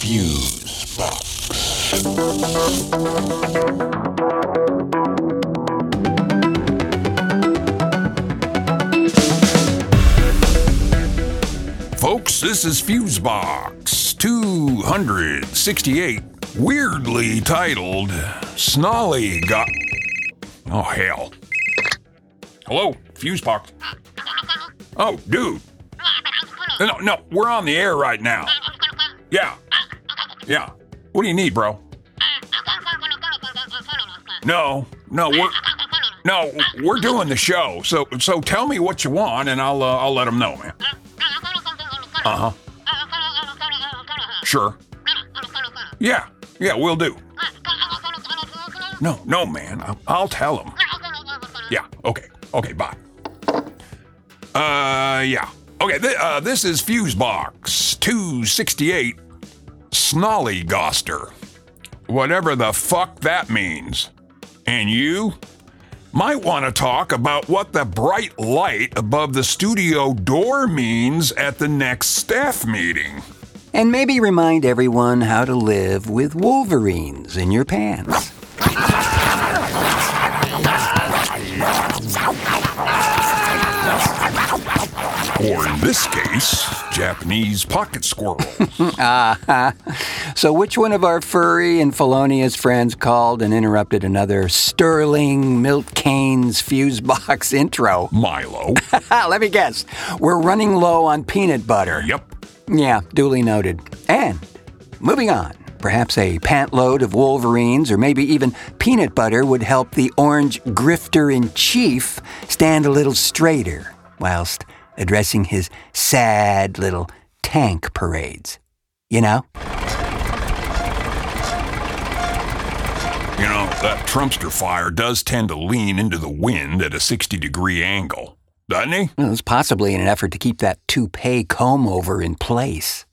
Fuse Box. Folks, this is Fuse Box 268, weirdly titled Snolly Got... Oh, hell. Hello, Fuse Box. Oh, dude. No, we're on the air right now. Yeah. What do you need, bro? No, we're doing the show. So tell me what you want, and I'll let them know, man. Sure. Yeah, we'll do. No, man. I'll tell them. Yeah. Okay. Bye. Yeah. Okay. This is Fuse Box 268. Snollygoster. Whatever the fuck that means. And you might want to talk about what the bright light above the studio door means at the next staff meeting. And maybe remind everyone how to live with wolverines in your pants. Or in this case, Japanese pocket squirrels. So which one of our furry and felonious friends called and interrupted another Sterling Milt Kane's Fuse Box intro? Milo. Let me guess. We're running low on peanut butter. Yep. Yeah, duly noted. And moving on. Perhaps a pant load of wolverines or maybe even peanut butter would help the orange grifter-in-chief stand a little straighter whilst addressing his sad little tank parades. You know? You know, that Trumpster fire does tend to lean into the wind at a 60-degree angle, doesn't he? Well, it's possibly in an effort to keep that toupee comb-over in place.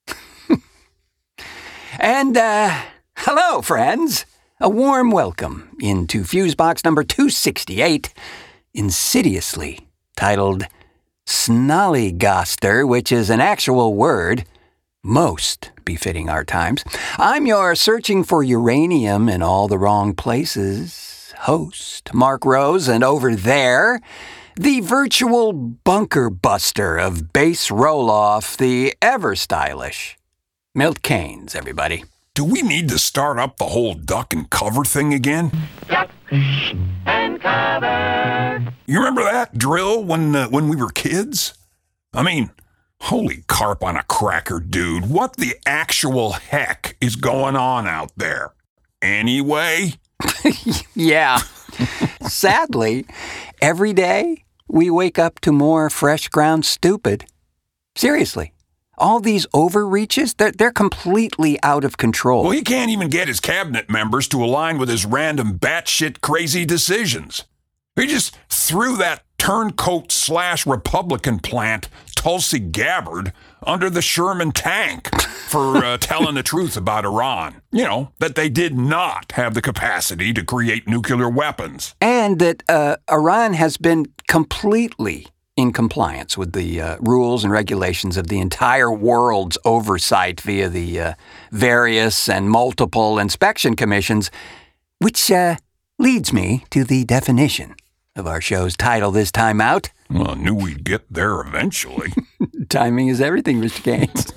And, hello, friends. A warm welcome into Fusebox number 268, insidiously titled Snollygoster, which is an actual word, most befitting our times. I'm your searching for uranium in all the wrong places host, Mark Rose, and over there, the virtual bunker buster of bass roll-off, the ever-stylish Milt Kanes, everybody. Do we need to start up the whole duck and cover thing again? Duck and cover. You remember that drill when we were kids? I mean, holy carp on a cracker, dude. What the actual heck is going on out there? Anyway? Yeah. Sadly, every day we wake up to more fresh ground stupid. Seriously. All these overreaches, they're completely out of control. Well, he can't even get his cabinet members to align with his random batshit crazy decisions. He just threw that turncoat/Republican plant, Tulsi Gabbard, under the Sherman tank for telling the truth about Iran. You know, that they did not have the capacity to create nuclear weapons. And that Iran has been completely in compliance with the rules and regulations of the entire world's oversight via the various and multiple inspection commissions, which leads me to the definition of our show's title this time out. Well, I knew we'd get there eventually. Timing is everything, Mr. Gaines.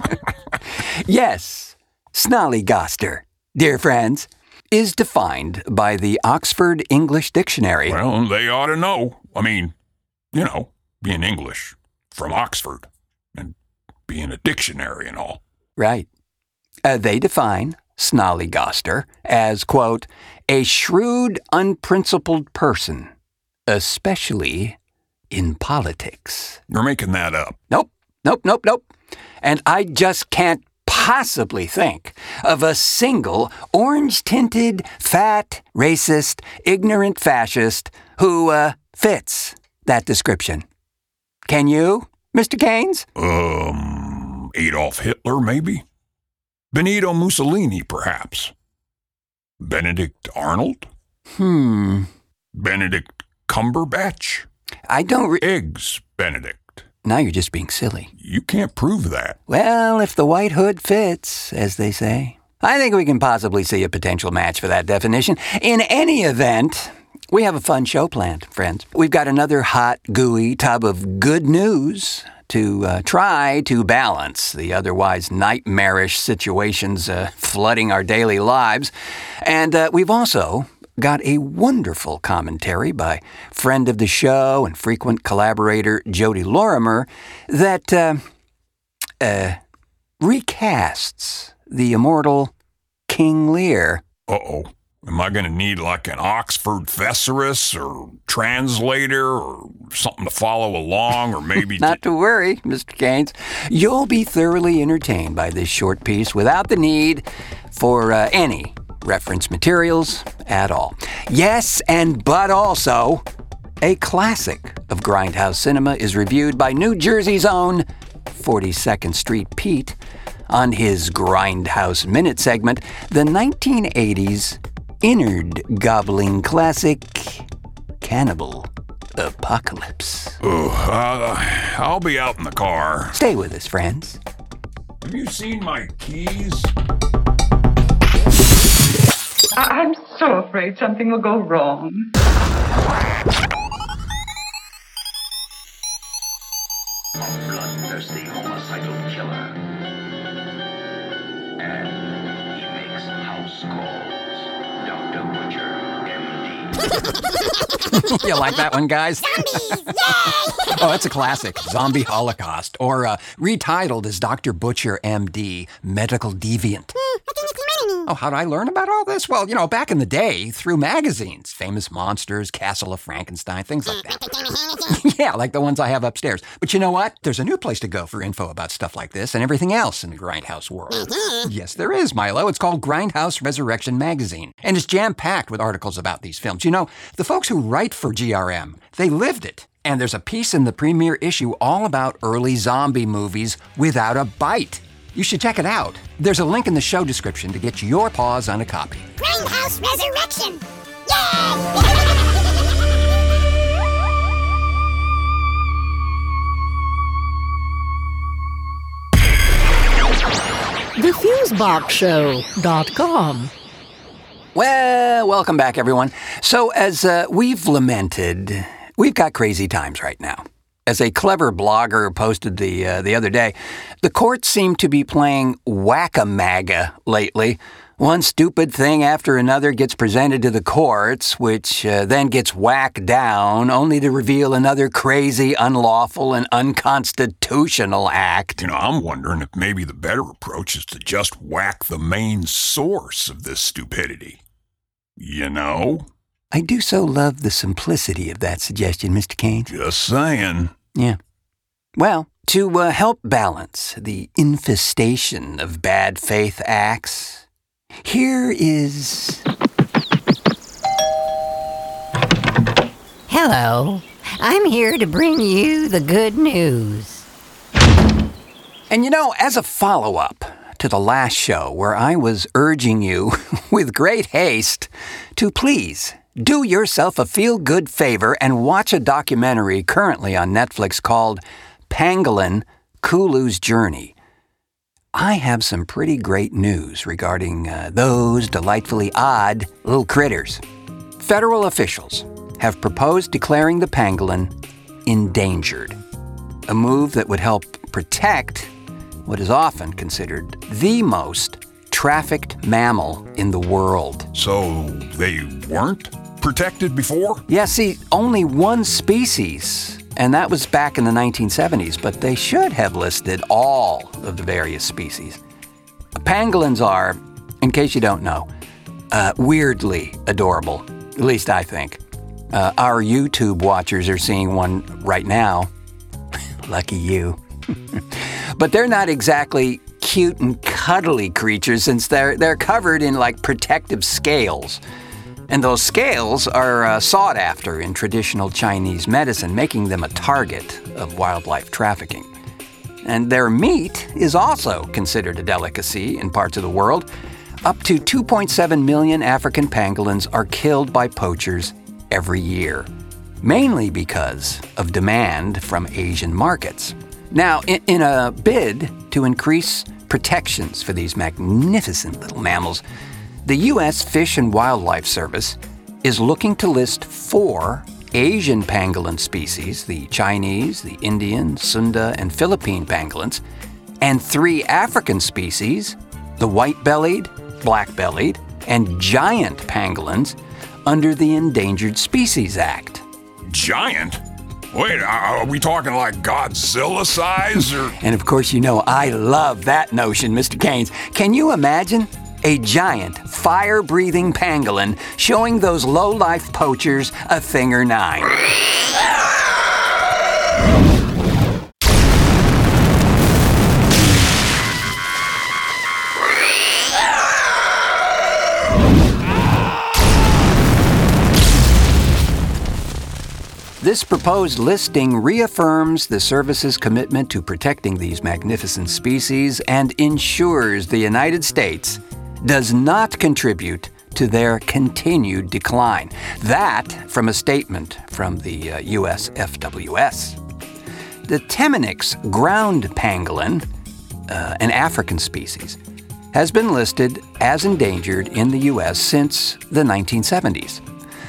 Yes, snollygoster, dear friends, is defined by the Oxford English Dictionary. Well, they ought to know. I mean, you know, being English from Oxford and being a dictionary and all. Right. They define snollygoster as, quote, a shrewd, unprincipled person, especially in politics. You're making that up. Nope. And I just can't possibly think of a single orange-tinted, fat, racist, ignorant fascist who fits that description. Can you, Mr. Kanes? Adolf Hitler, maybe? Benito Mussolini, perhaps? Benedict Arnold? Benedict Cumberbatch? I don't... Eggs Benedict? Now you're just being silly. You can't prove that. Well, if the white hood fits, as they say. I think we can possibly see a potential match for that definition. In any event, we have a fun show planned, friends. We've got another hot, gooey tub of good news to try to balance the otherwise nightmarish situations flooding our daily lives. And we've also got a wonderful commentary by friend of the show and frequent collaborator Jody Lorimer that recasts the immortal King Lear. Uh-oh. Am I going to need like an Oxford thesaurus or translator or something to follow along or maybe... Not to worry, Mr. Gaines. You'll be thoroughly entertained by this short piece without the need for any reference materials at all. Yes, but also, a classic of Grindhouse cinema is reviewed by New Jersey's own 42nd Street Pete on his Grindhouse Minute segment, the 1980s innard gobbling classic Cannibal Apocalypse. I'll be out in the car. Stay with us, friends. Have you seen my keys? I'm so afraid something will go wrong. A bloodthirsty homicidal killer. And he makes house calls. Dr. Butcher, MD. You like that one, guys? Zombies! Yay! Oh, it's a classic. Zombie Holocaust. Or retitled as Dr. Butcher, MD, Medical Deviant. I think it's reminding me. Oh, how did I learn about all this? Well, back in the day, through magazines. Famous Monsters, Castle of Frankenstein, things like that. Yeah, like the ones I have upstairs. But you know what? There's a new place to go for info about stuff like this and everything else in the Grindhouse world. Yes, there is, Milo. It's called Grindhouse Resurrection Magazine. And it's jam-packed with articles about these films. The folks who write for GRM, they lived it. And there's a piece in the premiere issue all about early zombie movies without a bite. You should check it out. There's a link in the show description to get your paws on a copy. Grindhouse Resurrection! Yay! TheFuseboxShow.com. Well, welcome back, everyone. So, as we've lamented, we've got crazy times right now. As a clever blogger posted the other day, the courts seem to be playing whack-a-maga lately. One stupid thing after another gets presented to the courts, which then gets whacked down, only to reveal another crazy, unlawful, and unconstitutional act. I'm wondering if maybe the better approach is to just whack the main source of this stupidity. I do so love the simplicity of that suggestion, Mr. Gaines. Just saying. Yeah. Well, to help balance the infestation of bad faith acts, here is... Hello. I'm here to bring you the good news. And as a follow-up to the last show where I was urging you with great haste to please do yourself a feel-good favor and watch a documentary currently on Netflix called Pangolin: Kulu's Journey, I have some pretty great news regarding those delightfully odd little critters. Federal officials have proposed declaring the pangolin endangered, a move that would help protect what is often considered the most trafficked mammal in the world. So they weren't protected before? Yeah, see, only one species, and that was back in the 1970s, but they should have listed all of the various species. Pangolins are, in case you don't know, weirdly adorable, at least I think. Our YouTube watchers are seeing one right now. Lucky you. But they're not exactly cute and cuddly creatures since they're covered in protective scales. And those scales are sought after in traditional Chinese medicine, making them a target of wildlife trafficking. And their meat is also considered a delicacy in parts of the world. Up to 2.7 million African pangolins are killed by poachers every year. mainly because of demand from Asian markets. Now, in a bid to increase protections for these magnificent little mammals, the U.S. Fish and Wildlife Service is looking to list 4 Asian pangolin species, the Chinese, the Indian, Sunda, and Philippine pangolins, and 3 African species, the white-bellied, black-bellied, and giant pangolins, under the Endangered Species Act. Giant? Wait, are we talking like Godzilla size or? And of course, you know I love that notion, Mr. Keynes. Can you imagine a giant, fire-breathing pangolin showing those low-life poachers a thing or 9? This proposed listing reaffirms the service's commitment to protecting these magnificent species and ensures the United States does not contribute to their continued decline. That from a statement from the U.S. FWS. The Temminck's ground pangolin, an African species, has been listed as endangered in the U.S. since the 1970s.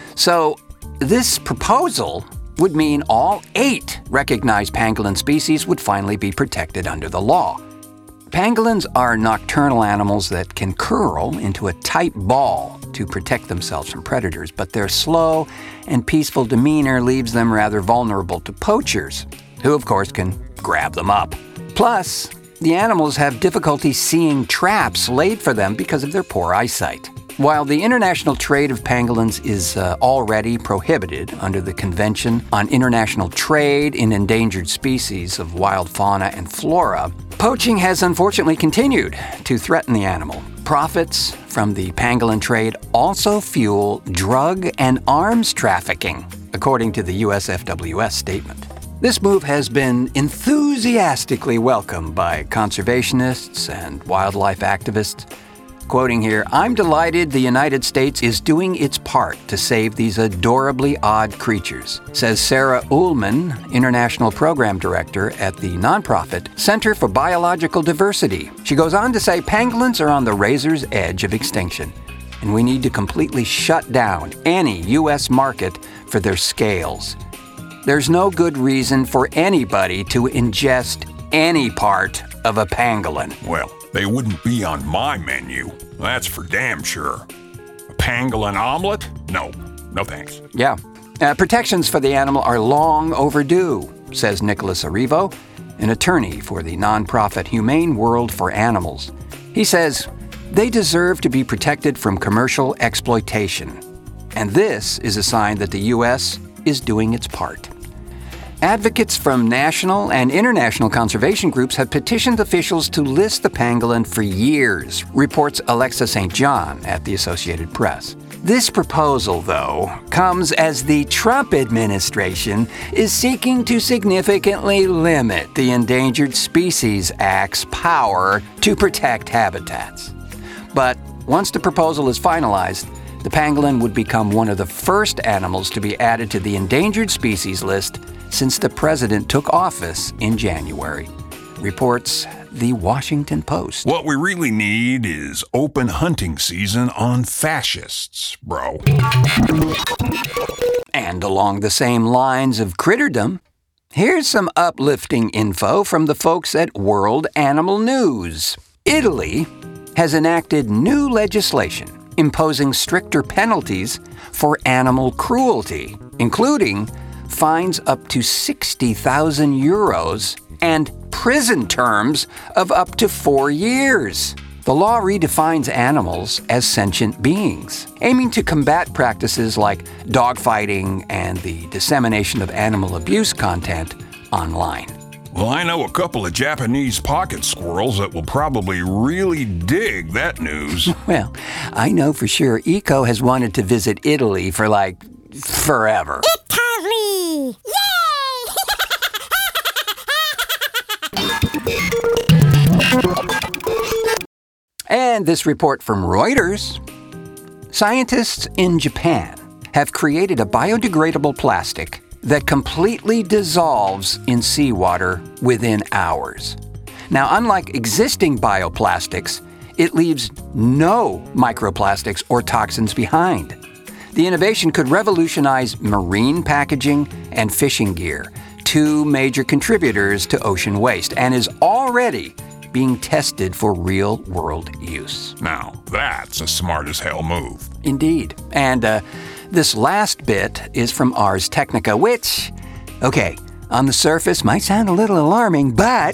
So this proposal would mean all 8 recognized pangolin species would finally be protected under the law. Pangolins are nocturnal animals that can curl into a tight ball to protect themselves from predators, but their slow and peaceful demeanor leaves them rather vulnerable to poachers, who of course can grab them up. Plus, the animals have difficulty seeing traps laid for them because of their poor eyesight. While the international trade of pangolins is already prohibited under the Convention on International Trade in Endangered Species of Wild Fauna and Flora, poaching has unfortunately continued to threaten the animal. Profits from the pangolin trade also fuel drug and arms trafficking, according to the U.S. FWS statement. This move has been enthusiastically welcomed by conservationists and wildlife activists. Quoting here, "I'm delighted the United States is doing its part to save these adorably odd creatures," says Sarah Ullman, International Program Director at the nonprofit Center for Biological Diversity. She goes on to say, "Pangolins are on the razor's edge of extinction, and we need to completely shut down any U.S. market for their scales. There's no good reason for anybody to ingest any part of a pangolin." Well, they wouldn't be on my menu. That's for damn sure. A pangolin omelet? No thanks. Yeah. Protections for the animal are long overdue, says Nicholas Arrivo, an attorney for the nonprofit Humane World for Animals. He says, they deserve to be protected from commercial exploitation. And this is a sign that the U.S. is doing its part. Advocates from national and international conservation groups have petitioned officials to list the pangolin for years, reports Alexa St. John at the Associated Press. This proposal, though, comes as the Trump administration is seeking to significantly limit the Endangered Species Act's power to protect habitats. But once the proposal is finalized, the pangolin would become one of the first animals to be added to the endangered species list since the president took office in January, reports the Washington Post. What we really need is open hunting season on fascists, bro. And along the same lines of critterdom, here's some uplifting info from the folks at World Animal News. Italy has enacted new legislation imposing stricter penalties for animal cruelty, including fines up to 60,000 euros and prison terms of up to 4 years. The law redefines animals as sentient beings, aiming to combat practices like dogfighting and the dissemination of animal abuse content online. Well, I know a couple of Japanese pocket squirrels that will probably really dig that news. Well, I know for sure Eco has wanted to visit Italy for forever. Italy! And this report from Reuters. Scientists in Japan have created a biodegradable plastic that completely dissolves in seawater within hours. Now, unlike existing bioplastics, it leaves no microplastics or toxins behind. The innovation could revolutionize marine packaging and fishing gear, two major contributors to ocean waste, and is already being tested for real-world use. Now, that's a smart-as-hell move. Indeed. And this last bit is from Ars Technica, which, okay, on the surface might sound a little alarming, but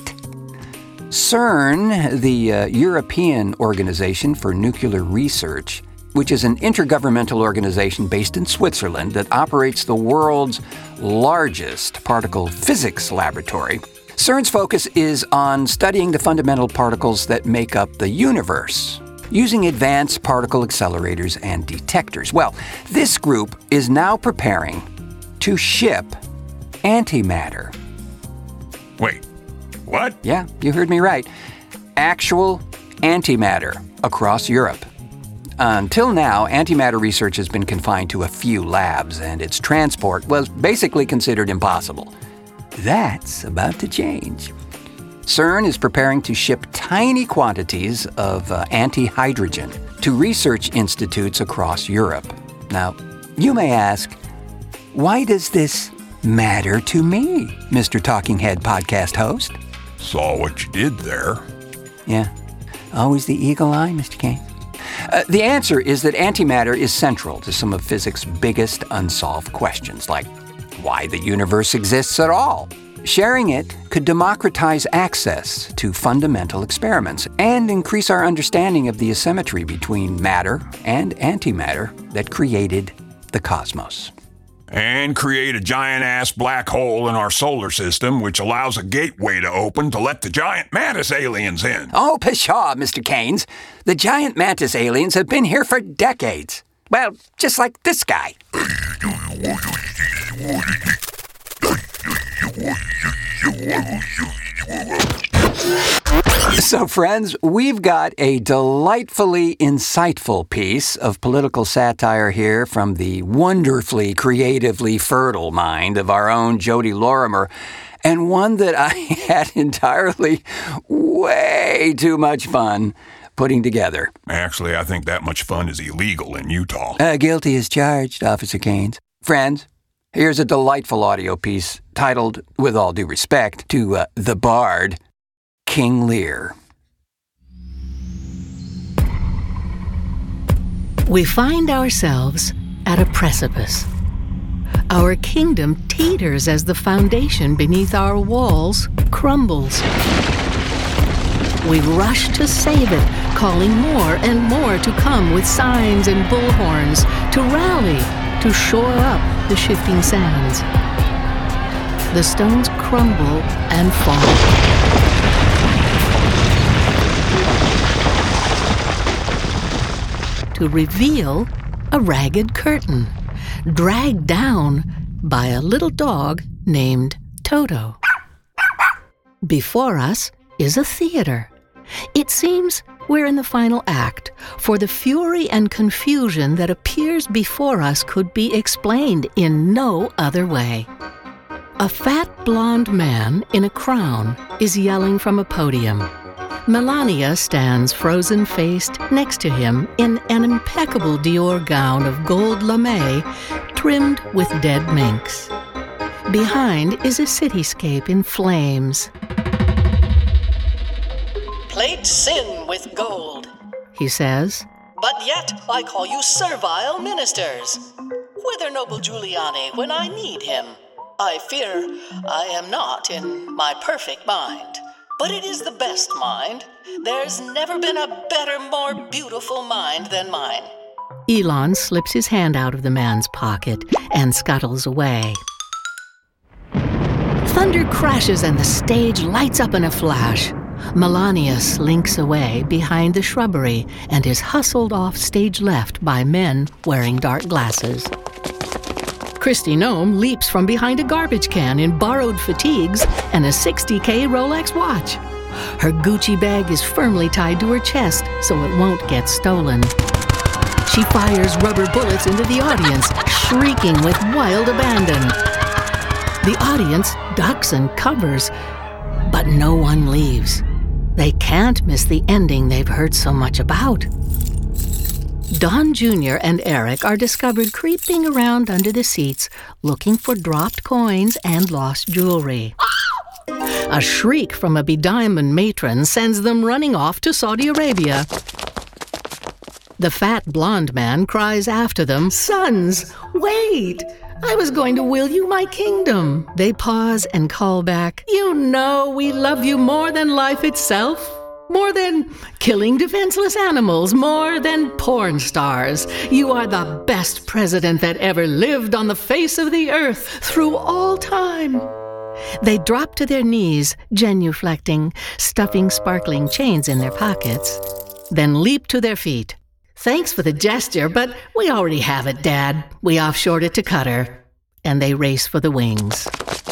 CERN, the European Organization for Nuclear Research, which is an intergovernmental organization based in Switzerland that operates the world's largest particle physics laboratory. CERN's focus is on studying the fundamental particles that make up the universe, using advanced particle accelerators and detectors. Well, this group is now preparing to ship antimatter. Wait, what? Yeah, you heard me right. Actual antimatter across Europe. Until now, antimatter research has been confined to a few labs, and its transport was basically considered impossible. That's about to change. CERN is preparing to ship tiny quantities of antihydrogen to research institutes across Europe. Now, you may ask, why does this matter to me, Mr. Talking Head podcast host? Saw what you did there. Yeah, always the eagle eye, Mr. Kane. The answer is that antimatter is central to some of physics' biggest unsolved questions, like why the universe exists at all. Sharing it could democratize access to fundamental experiments and increase our understanding of the asymmetry between matter and antimatter that created the cosmos. And create a giant-ass black hole in our solar system, which allows a gateway to open to let the giant mantis aliens in. Oh, pshaw, Mr. Keynes. The giant mantis aliens have been here for decades. Well, just like this guy. So, friends, we've got a delightfully insightful piece of political satire here from the wonderfully creatively fertile mind of our own Jody Lorimer, and one that I had entirely way too much fun putting together. Actually, I think that much fun is illegal in Utah. Guilty as charged, Officer Keynes. Friends, here's a delightful audio piece titled, with all due respect to the Bard, King Lear. We find ourselves at a precipice. Our kingdom teeters as the foundation beneath our walls crumbles. We rush to save it, calling more and more to come with signs and bullhorns, to rally, to shore up the shifting sands. The stones crumble and fall. To reveal a ragged curtain, dragged down by a little dog named Toto. Before us is a theater. It seems we're in the final act, for the fury and confusion that appears before us could be explained in no other way. A fat blonde man in a crown is yelling from a podium. Melania stands frozen-faced next to him in an impeccable Dior gown of gold lame trimmed with dead minks. Behind is a cityscape in flames. Plate sin with gold, he says. But yet I call you servile ministers. Whither noble Giuliani when I need him? I fear I am not in my perfect mind. But it is the best mind. There's never been a better, more beautiful mind than mine. Elon slips his hand out of the man's pocket and scuttles away. Thunder crashes and the stage lights up in a flash. Melania slinks away behind the shrubbery and is hustled off stage left by men wearing dark glasses. Kristi Noem leaps from behind a garbage can in borrowed fatigues and a $60K Rolex watch. Her Gucci bag is firmly tied to her chest so it won't get stolen. She fires rubber bullets into the audience, shrieking with wild abandon. The audience ducks and covers, but no one leaves. They can't miss the ending they've heard so much about. Don Jr. and Eric are discovered creeping around under the seats, looking for dropped coins and lost jewelry. A shriek from a bediamonded matron sends them running off to Saudi Arabia. The fat blonde man cries after them, "Sons, wait! I was going to will you my kingdom." They pause and call back, "You know we love you more than life itself, more than killing defenseless animals, more than porn stars. You are the best president that ever lived on the face of the earth through all time." They drop to their knees, genuflecting, stuffing sparkling chains in their pockets, then leap to their feet. "Thanks for the gesture, but we already have it, Dad. We offshored it to Qatar." And they race for the wings.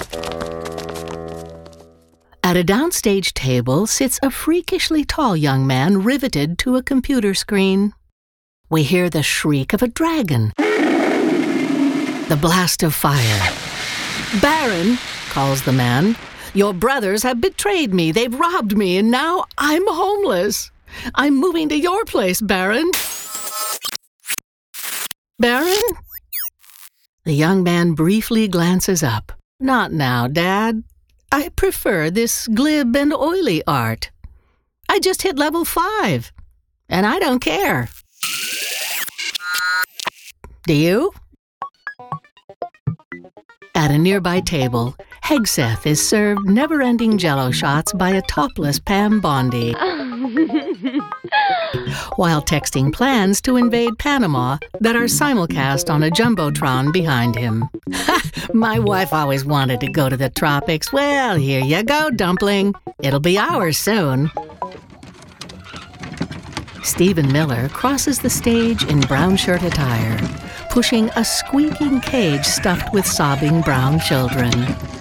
At a downstage table sits a freakishly tall young man riveted to a computer screen. We hear the shriek of a dragon, the blast of fire. "Baron," calls the man, "your brothers have betrayed me. They've robbed me, and now I'm homeless. I'm moving to your place, Baron." "Baron?" The young man briefly glances up. "Not now, Dad. I prefer this glib and oily art. I just hit level 5, and I don't care. Do you?" At a nearby table, Hegseth is served never-ending Jell-O shots by a topless Pam Bondi. While texting plans to invade Panama that are simulcast on a jumbotron behind him. "My wife always wanted to go to the tropics. Well, here you go, dumpling. It'll be ours soon." Stephen Miller crosses the stage in brown shirt attire, pushing a squeaking cage stuffed with sobbing brown children.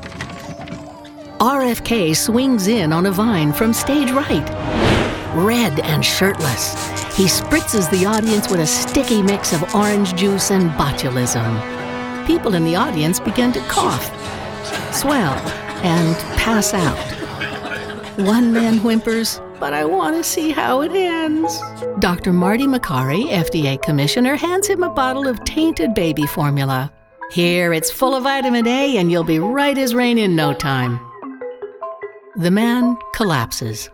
RFK swings in on a vine from stage right. Red and shirtless, he spritzes the audience with a sticky mix of orange juice and botulism. People in the audience begin to cough, swell, and pass out. One man whimpers, "But I want to see how it ends." Dr. Marty Makary, FDA commissioner, hands him a bottle of tainted baby formula. "Here, it's full of vitamin A and you'll be right as rain in no time." The man collapses.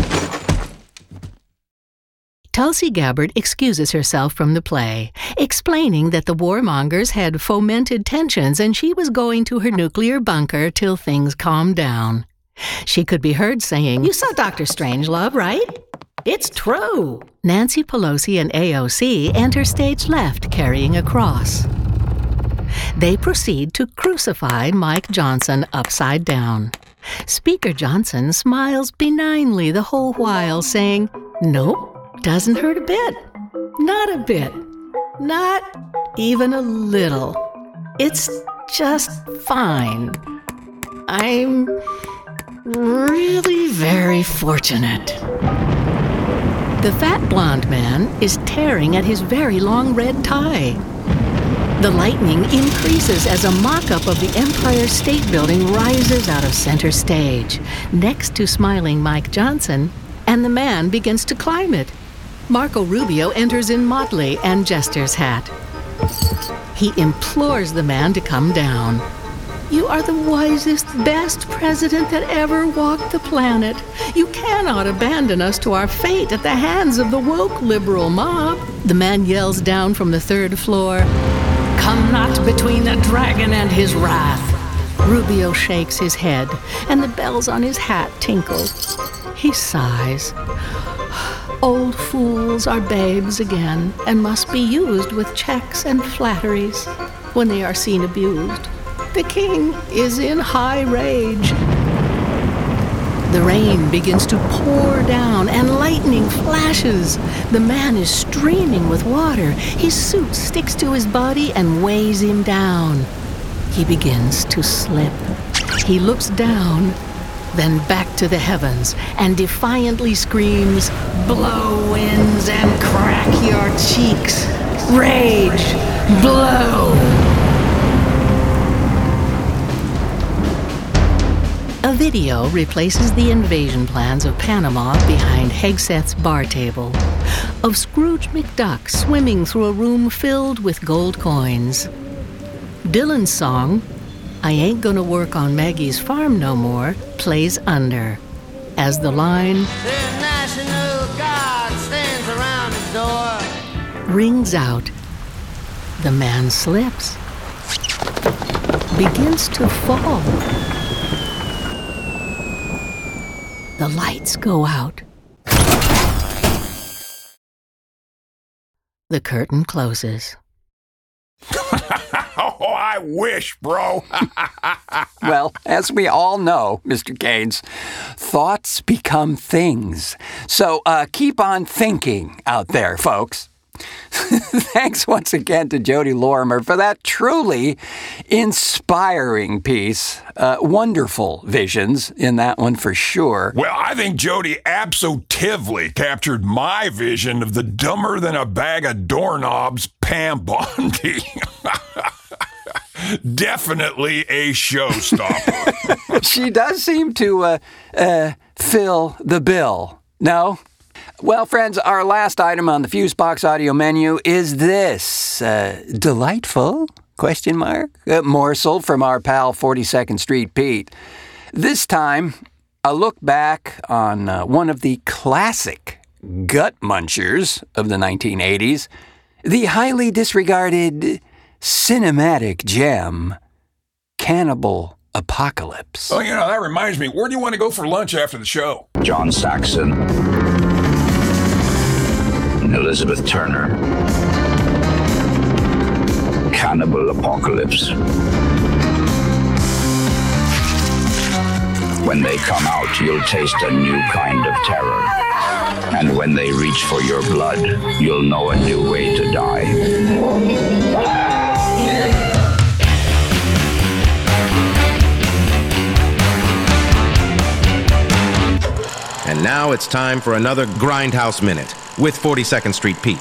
Tulsi Gabbard excuses herself from the play, explaining that the warmongers had fomented tensions and she was going to her nuclear bunker till things calmed down. She could be heard saying, "You saw Dr. Strangelove, right? It's true." Nancy Pelosi and AOC enter stage left carrying a cross. They proceed to crucify Mike Johnson upside down. Speaker Johnson smiles benignly the whole while, saying, "Nope. Doesn't hurt a bit. Not a bit. Not even a little. It's just fine. I'm really very fortunate." The fat blonde man is tearing at his very long red tie. The lightning increases as a mock-up of the Empire State Building rises out of center stage, next to smiling Mike Johnson, and the man begins to climb it. Marco Rubio enters in motley and jester's hat. He implores the man to come down. "You are the wisest, best president that ever walked the planet. You cannot abandon us to our fate at the hands of the woke liberal mob." The man yells down from the 3rd floor, "Come not between the dragon and his wrath." Rubio shakes his head, and the bells on his hat tinkle. He sighs. Old fools are babes again, and must be used with checks and flatteries when they are seen abused. The king is in high rage. The rain begins to pour down and lightning flashes. The man is streaming with water. His suit sticks to his body and weighs him down. He begins to slip. He looks down, then back to the heavens, and defiantly screams, "Blow winds and crack your cheeks. Rage. Blow. A video replaces the invasion plans of Panama behind Hegseth's bar table, of Scrooge McDuck swimming through a room filled with gold coins. Dylan's song, I Ain't Gonna Work on Maggie's Farm No More, plays under, as the line, The National Guard stands around the door. rings out. The man slips, begins to fall. The lights go out. The curtain closes. Oh, I wish, bro. Well, as we all know, Mr. Gaines, thoughts become things. So keep on thinking out there, folks. Thanks once again to Jody Lorimer for that truly inspiring piece. Wonderful visions in that one for sure. Well, I think Jody absolutely captured my vision of the dumber than a bag of doorknobs Pam Bondi. Definitely a showstopper. She does seem to fill the bill. No? Well, friends, our last item on the Fusebox audio menu is this delightful, question mark, morsel from our pal 42nd Street Pete. This time, a look back on one of the classic gut munchers of the 1980s, the highly disregarded cinematic gem, Cannibal Apocalypse. Oh, that reminds me. Where do you want to go for lunch after the show? John Saxon, Elizabeth Turner, Cannibal Apocalypse. When they come out, you'll taste a new kind of terror. And when they reach for your blood, you'll know a new way to die. And now it's time for another Grindhouse Minute with 42nd Street Pete.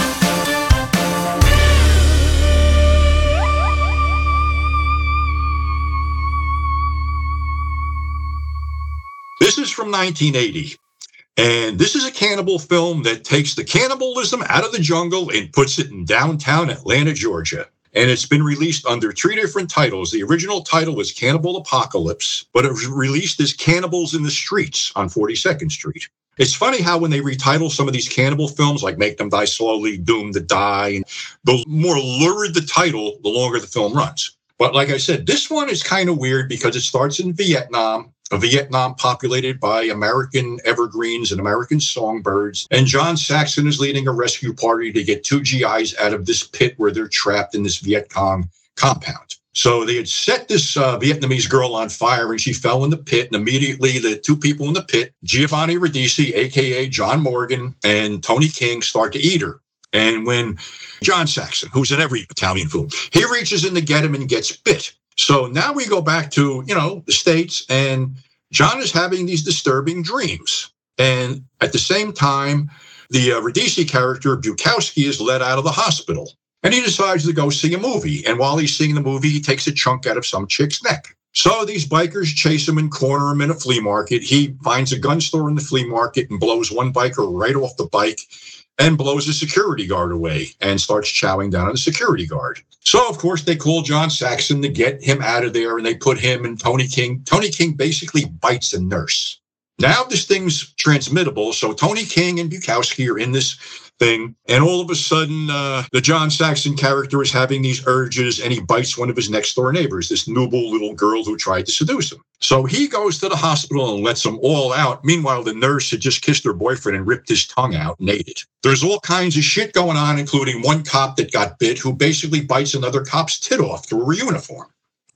This is from 1980, and this is a cannibal film that takes the cannibalism out of the jungle and puts it in downtown Atlanta, Georgia. And it's been released under 3 different titles. The original title was Cannibal Apocalypse, but it was released as Cannibals in the Streets on 42nd Street. It's funny how when they retitle some of these cannibal films, like Make Them Die Slowly, Doomed to Die, and the more lurid the title, the longer the film runs. But like I said, this one is kind of weird because it starts in Vietnam, a Vietnam populated by American evergreens and American songbirds. And John Saxon is leading a rescue party to get 2 GIs out of this pit where they're trapped in this Viet Cong compound. So they had set this Vietnamese girl on fire and she fell in the pit. And immediately the 2 people in the pit, Giovanni Ribisi, a.k.a. John Morgan, and Tony King, start to eat her. And when John Saxon, who's in every Italian film, he reaches in to get him and gets bit. So now we go back to, the States, and John is having these disturbing dreams. And at the same time, the Ribisi character, Bukowski, is let out of the hospital. And he decides to go see a movie. And while he's seeing the movie, he takes a chunk out of some chick's neck. So these bikers chase him and corner him in a flea market. He finds a gun store in the flea market and blows one biker right off the bike and blows a security guard away and starts chowing down on the security guard. So, of course, they call John Saxon to get him out of there, and they put him and Tony King. Tony King basically bites a nurse. Now this thing's transmittable, so Tony King and Bukowski are in this thing, and all of a sudden, the John Saxon character is having these urges, and he bites one of his next-door neighbors, this noble little girl who tried to seduce him. So he goes to the hospital and lets them all out. Meanwhile, the nurse had just kissed her boyfriend and ripped his tongue out and ate it. There's all kinds of shit going on, including one cop that got bit who basically bites another cop's tit off through her uniform.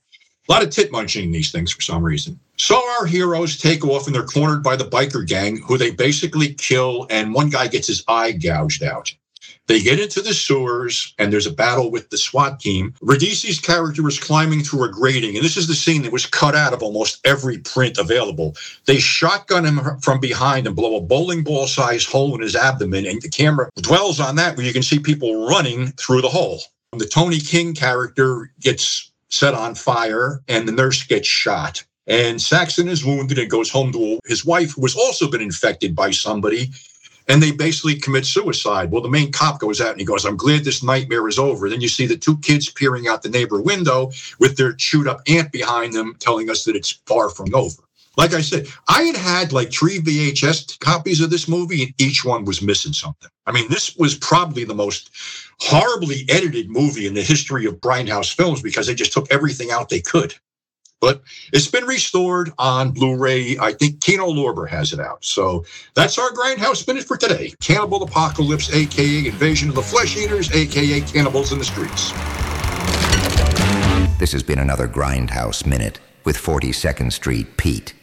A lot of tit munching in these things for some reason. So our heroes take off and they're cornered by the biker gang, who they basically kill, and one guy gets his eye gouged out. They get into the sewers, and there's a battle with the SWAT team. Radice's character is climbing through a grating, and this is the scene that was cut out of almost every print available. They shotgun him from behind and blow a bowling ball-sized hole in his abdomen, and the camera dwells on that where you can see people running through the hole. The Tony King character gets set on fire, and the nurse gets shot. And Saxon is wounded and goes home to his wife, who has also been infected by somebody. And they basically commit suicide. Well, the main cop goes out and he goes, I'm glad this nightmare is over. Then you see the two kids peering out the neighbor window with their chewed up aunt behind them, telling us that it's far from over. Like I said, I had like 3 VHS copies of this movie, and each one was missing something. I mean, this was probably the most horribly edited movie in the history of Grindhouse Films because they just took everything out they could. But it's been restored on Blu-ray. I think Kino Lorber has it out. So that's our Grindhouse Minute for today. Cannibal Apocalypse, a.k.a. Invasion of the Flesh Eaters, a.k.a. Cannibals in the Streets. This has been another Grindhouse Minute with 42nd Street Pete.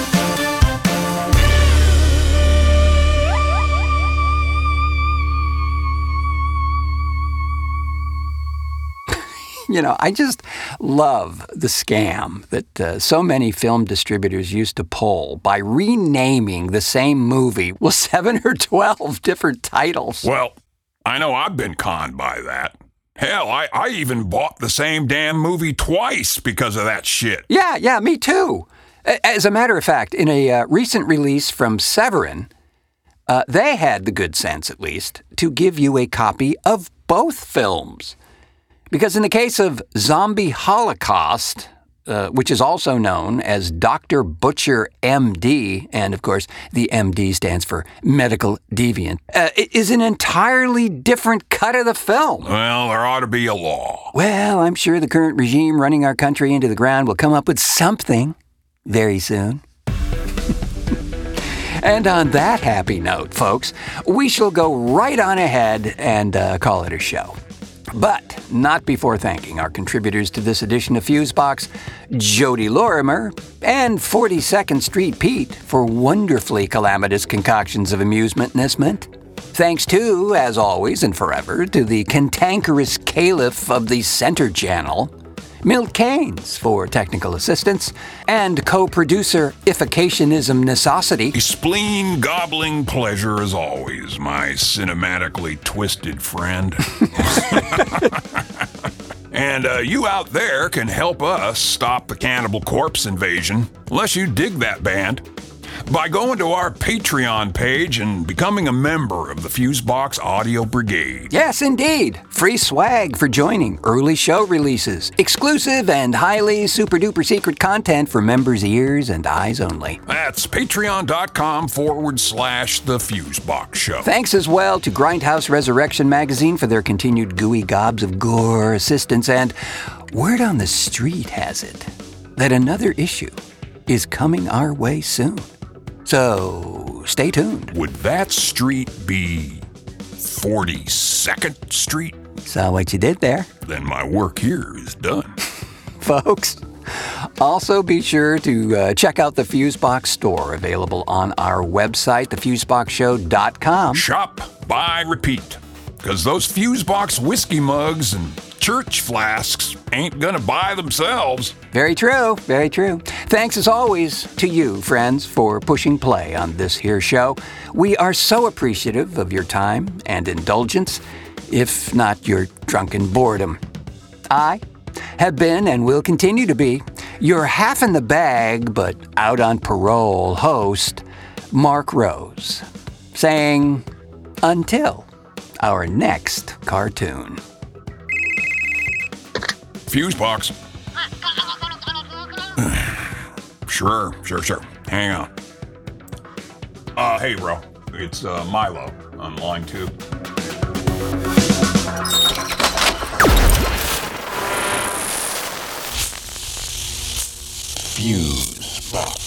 You know, I just love the scam that so many film distributors used to pull by renaming the same movie with 7 or 12 different titles. Well, I know I've been conned by that. Hell, I even bought the same damn movie twice because of that shit. Yeah, me too. As a matter of fact, in a recent release from Severin, they had the good sense, at least, to give you a copy of both films. Because in the case of Zombie Holocaust, which is also known as Dr. Butcher MD, and of course the MD stands for Medical Deviant, it is an entirely different cut of the film. Well, there ought to be a law. Well, I'm sure the current regime running our country into the ground will come up with something very soon. And on that happy note, folks, we shall go right on ahead and call it a show. But not before thanking our contributors to this edition of Fusebox, Jody Lorimer and 42nd Street Pete for wonderfully calamitous concoctions of amusement. Thanks to, as always and forever, to the cantankerous caliph of the Center Channel, Milt Keynes for technical assistance, and co-producer Ificationism Necessity. A spleen-gobbling pleasure as always, my cinematically twisted friend. And you out there can help us stop the cannibal corpse invasion, unless you dig that band, by going to our Patreon page and becoming a member of the Fusebox Audio Brigade. Yes, indeed. Free swag for joining, early show releases, exclusive and highly super-duper secret content for members' ears and eyes only. That's patreon.com/The Fusebox Show. Thanks as well to Grindhouse Resurrection Magazine for their continued gooey gobs of gore assistance, and word on the street has it that another issue is coming our way soon. So, stay tuned. Would that street be 42nd Street? Saw what you did there. Then my work here is done. Folks, also be sure to check out the Fusebox store available on our website, thefuseboxshow.com. Shop, buy, repeat. Because those Fusebox whiskey mugs and church flasks ain't gonna buy themselves. Very true, very true. Thanks as always to you, friends, for pushing play on this here show. We are so appreciative of your time and indulgence, if not your drunken boredom. I have been and will continue to be your half in the bag but out on parole host, Mark Rose, saying until our next cartoon. Fusebox. Sure. Hang on. Hey, bro. It's Milo on line 2. Fusebox.